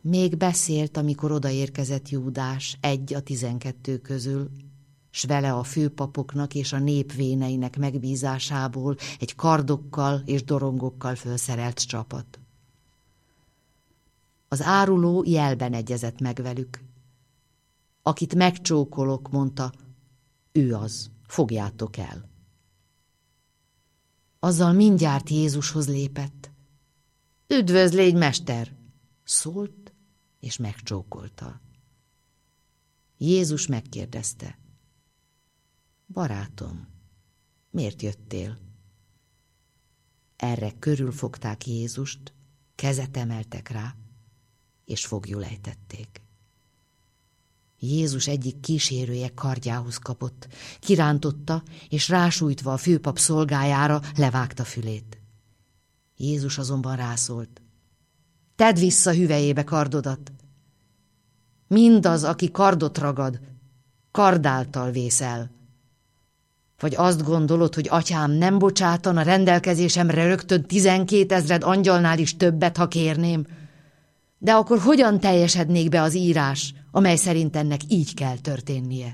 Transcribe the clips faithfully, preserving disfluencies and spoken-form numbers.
Még beszélt, amikor odaérkezett Júdás, egy a tizenkettő közül, s vele a főpapoknak és a nép véneinek megbízásából egy kardokkal és dorongokkal fölszerelt csapat. Az áruló jelben egyezett meg velük. Akit megcsókolok, mondta, ő az, fogjátok el. Azzal mindjárt Jézushoz lépett. Üdvözlégy, mester! Szólt, és megcsókolta. Jézus megkérdezte. Barátom, miért jöttél? Erre körülfogták Jézust, kezet emeltek rá, és foglyul ejtették. Jézus egyik kísérője kardjához kapott, kirántotta, és rásújtva a főpap szolgájára levágta fülét. Jézus azonban rászólt. Tedd vissza hüvelyébe kardodat. Mindaz, aki kardot ragad, kardáltal vészel. Vagy azt gondolod, hogy atyám nem bocsátan a rendelkezésemre rögtön tizenkétezred angyalnál is többet, ha kérném? De akkor hogyan teljesednék be az írás, amely szerint ennek így kell történnie?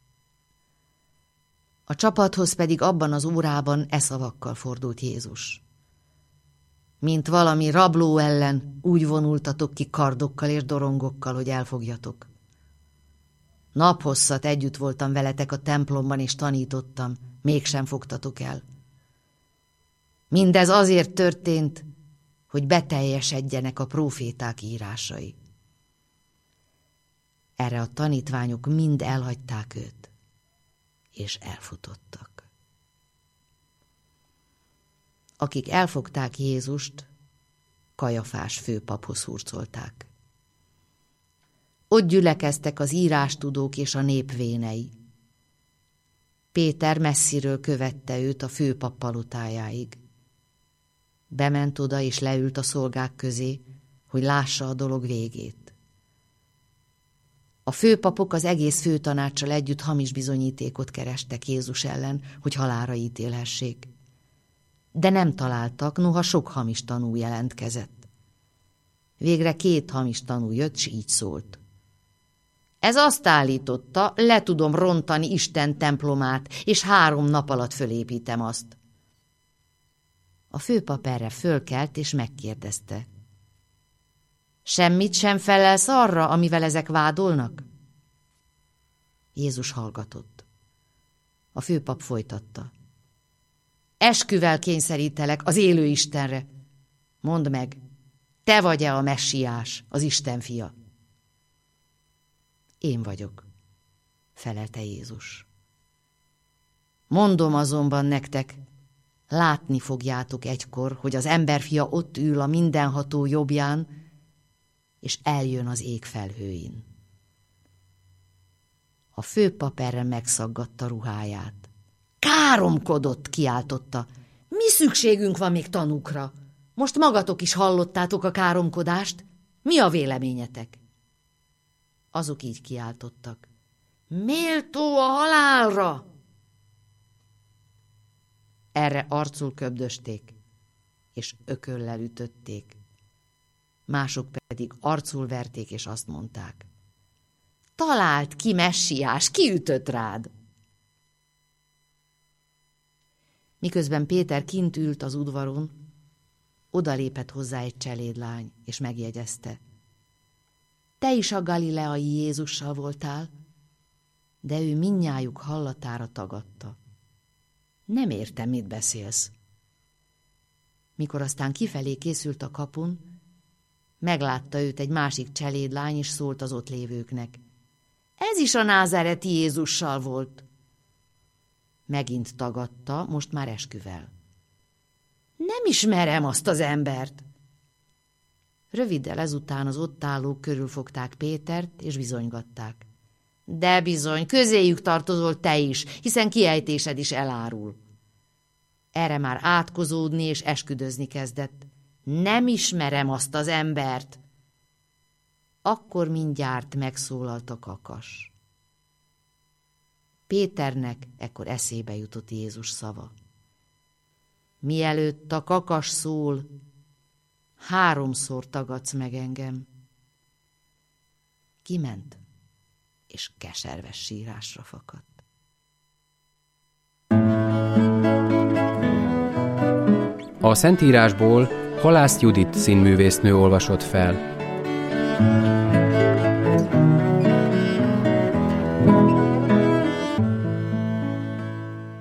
A csapathoz pedig abban az órában e szavakkal fordult Jézus. Mint valami rabló ellen úgy vonultatok ki kardokkal és dorongokkal, hogy elfogjatok. Naphosszat együtt voltam veletek a templomban, és tanítottam, mégsem fogtatok el. Mindez azért történt, hogy beteljesedjenek a próféták írásai. Erre a tanítványok mind elhagyták őt, és elfutottak. Akik elfogták Jézust, Kajafás főpaphoz hurcolták. Ott gyülekeztek az írástudók és a nép vénei. Péter messziről követte őt a főpap palotájáig. Bement oda és leült a szolgák közé, hogy lássa a dolog végét. A főpapok az egész főtanáccsal együtt hamis bizonyítékot kerestek Jézus ellen, hogy halálra ítélhessék. De nem találtak, noha sok hamis tanú jelentkezett. Végre két hamis tanú jött, s így szólt. Ez azt állította, le tudom rontani Isten templomát, és három nap alatt fölépítem azt. A főpap erre fölkelt, és megkérdezte. Semmit sem felelsz arra, amivel ezek vádolnak? Jézus hallgatott. A főpap folytatta. Esküvel kényszerítelek az élő Istenre. Mondd meg, te vagy-e a messiás, az Isten fia? Én vagyok, felelte Jézus. Mondom azonban nektek, látni fogjátok egykor, hogy az emberfia ott ül a mindenható jobbján, és eljön az ég felhőin. A főpap erre megszaggatta ruháját. Káromkodott, kiáltotta. Mi szükségünk van még tanúkra? Most magatok is hallottátok a káromkodást? Mi a véleményetek? Azok így kiáltottak. Méltó a halálra! Erre arcul köbdösték, és ököllel ütötték. Mások pedig arcul verték, és azt mondták. Talált ki, messiás, ki ütött rád? Miközben Péter kint ült az udvaron, odalépett hozzá egy cselédlány, és megjegyezte. Te is a galileai Jézussal voltál? De ő mindnyájuk hallatára tagadta. Nem értem, mit beszélsz. Mikor aztán kifelé készült a kapun, meglátta őt egy másik cselédlány, és szólt az ott lévőknek. Ez is a názáreti Jézussal volt. Megint tagadta, most már esküvel. Nem ismerem azt az embert. Röviddel ezután az ott állók körülfogták Pétert, és bizonygatták. De bizony, közéjük tartozol te is, hiszen kiejtésed is elárul. Erre már átkozódni és esküdözni kezdett. Nem ismerem azt az embert. Akkor mindjárt megszólalt a kakas. Péternek ekkor eszébe jutott Jézus szava. Mielőtt a kakas szól, háromszor tagadsz meg engem. Kiment, és keserves sírásra fakadt. A Szentírásból Halász Judit színművésznő olvasott fel.